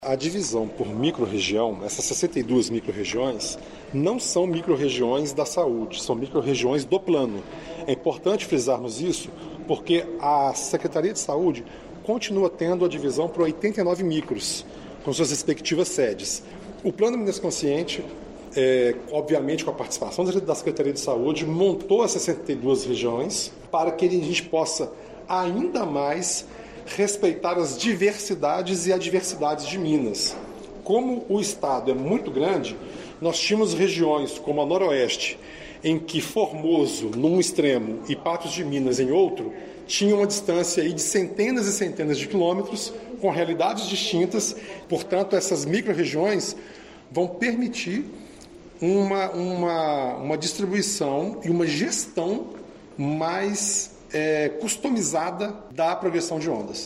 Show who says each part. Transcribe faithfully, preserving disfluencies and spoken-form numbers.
Speaker 1: A divisão por microrregião, essas sessenta e duas microrregiões, não são microrregiões da saúde, são microrregiões do plano. É importante frisarmos isso porque a Secretaria de Saúde continua tendo a divisão por oitenta e nove micros, com suas respectivas sedes. O Plano Minas Consciente, é, obviamente com a participação da Secretaria de Saúde, montou as sessenta e duas regiões para que a gente possa ainda mais respeitar as diversidades e adversidades de Minas. Como o estado é muito grande, nós tínhamos regiões como a Noroeste, em que Formoso, num extremo, e Patos de Minas, em outro, tinham uma distância aí de centenas e centenas de quilômetros, com realidades distintas. Portanto, essas micro-regiões vão permitir uma, uma, uma distribuição e uma gestão mais é, customizada da progressão de ondas.